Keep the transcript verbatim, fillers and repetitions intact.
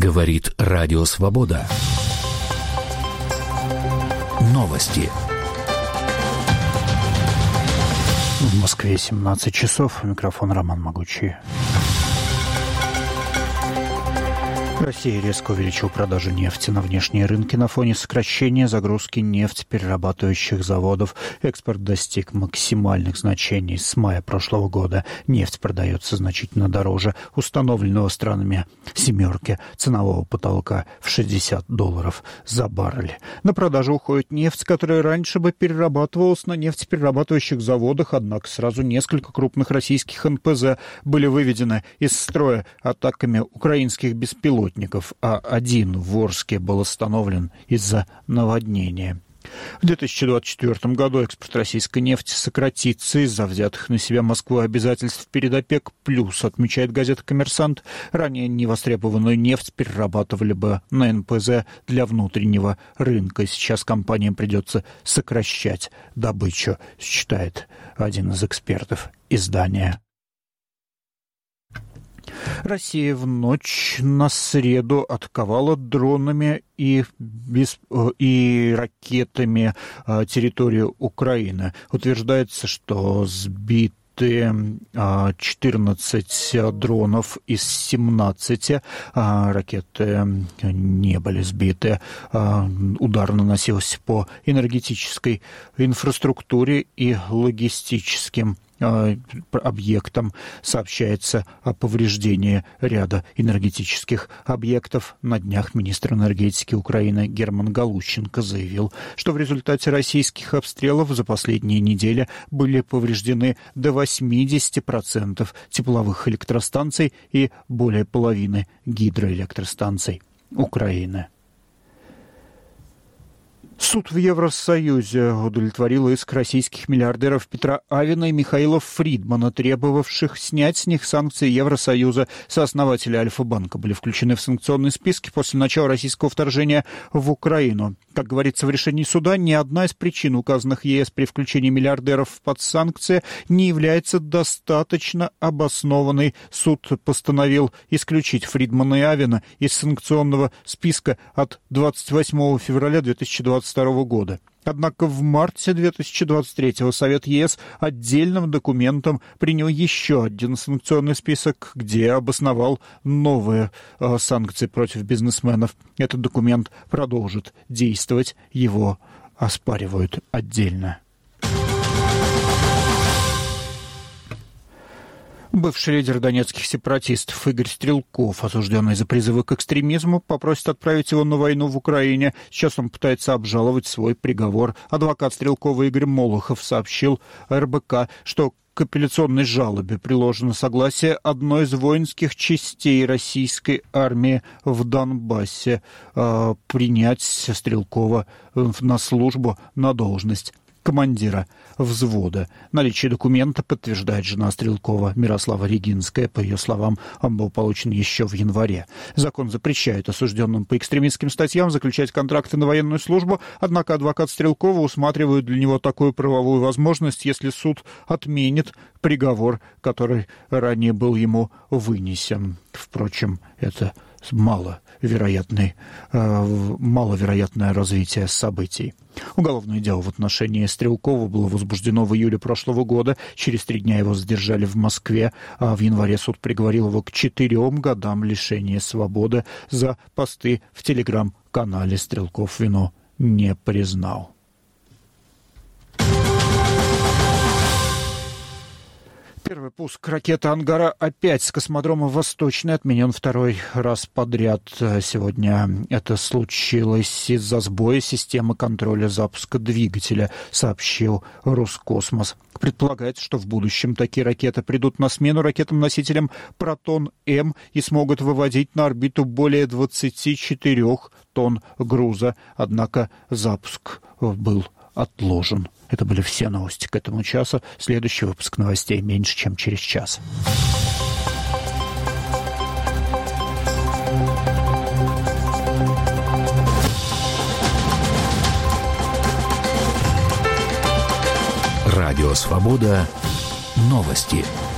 Говорит Радио Свобода. Новости. В Москве семнадцать часов. Микрофон Роман Могучий. Россия резко увеличила продажу нефти на внешние рынки на фоне сокращения загрузки нефтеперерабатывающих заводов. Экспорт достиг максимальных значений с мая прошлого года. Нефть продается значительно дороже установленного странами «семерки» ценового потолка в шестьдесят долларов за баррель. На продажу уходит нефть, которая раньше бы перерабатывалась на нефтеперерабатывающих заводах, однако сразу несколько крупных российских эн пэ зэ были выведены из строя атаками украинских беспилотников. А один в Орске был остановлен из-за наводнения. В две тысячи двадцать четвёртом году экспорт российской нефти сократится из-за взятых на себя Москвой обязательств перед ОПЕК+, отмечает газета «Коммерсант». Ранее невостребованную нефть перерабатывали бы на эн пэ зэ для внутреннего рынка. Сейчас компаниям придется сокращать добычу, считает один из экспертов издания. Россия в ночь на среду атаковала дронами и, без, и ракетами территорию Украины. Утверждается, что сбит четырнадцать дронов из семнадцати. Ракеты не были сбиты. Удар наносился по энергетической инфраструктуре и логистическим объектам. Сообщается о повреждении ряда энергетических объектов. На днях министр энергетики Украины Герман Галущенко заявил, что в результате российских обстрелов за последние недели были повреждены до восемьдесят процентов тепловых электростанций и более половины гидроэлектростанций Украины. Суд в Евросоюзе удовлетворил иск российских миллиардеров Петра Авина и Михаила Фридмана, требовавших снять с них санкции Евросоюза. Сооснователи Альфа-банка были включены в санкционные списки после начала российского вторжения в Украину. Как говорится в решении суда, ни одна из причин, указанных ЕС при включении миллиардеров под санкции, не является достаточно обоснованной. Суд постановил исключить Фридмана и Авина из санкционного списка от двадцать восьмого февраля две тысячи двадцать второго года. Однако в марте две тысячи двадцать третьего Совет ЕС отдельным документом принял еще один санкционный список, где обосновал новые э, санкции против бизнесменов. Этот документ продолжит действовать, его оспаривают отдельно. Бывший лидер донецких сепаратистов Игорь Стрелков, осужденный за призывы к экстремизму, попросит отправить его на войну в Украине. Сейчас он пытается обжаловать свой приговор. Адвокат Стрелкова Игорь Молохов сообщил эр бэ ка, что к апелляционной жалобе приложено согласие одной из воинских частей российской армии в Донбассе э, принять Стрелкова на службу на должность командира взвода. Наличие документа подтверждает жена Стрелкова Мирослава Регинская. По ее словам, он был получен еще в январе. Закон запрещает осужденным по экстремистским статьям заключать контракты на военную службу, однако адвокат Стрелкова усматривает для него такую правовую возможность, если суд отменит приговор, который ранее был ему вынесен. Впрочем, это маловероятное, маловероятное развитие событий. Уголовное дело в отношении Стрелкова было возбуждено в июле прошлого года. Через три дня его задержали в Москве, а в январе суд приговорил его к четырем годам лишения свободы за посты в телеграм-канале. Стрелков вину не признал. Первый пуск ракеты «Ангара» опять с космодрома «Восточный» отменен второй раз подряд. Сегодня это случилось из-за сбоя системы контроля запуска двигателя, сообщил Роскосмос. Предполагается, что в будущем такие ракеты придут на смену ракетам-носителям «Протон-М» и смогут выводить на орбиту более двадцати четырёх тонн груза. Однако запуск был отложен. Это были все новости к этому часу. Следующий выпуск новостей меньше, чем через час. Радио «Свобода». Новости.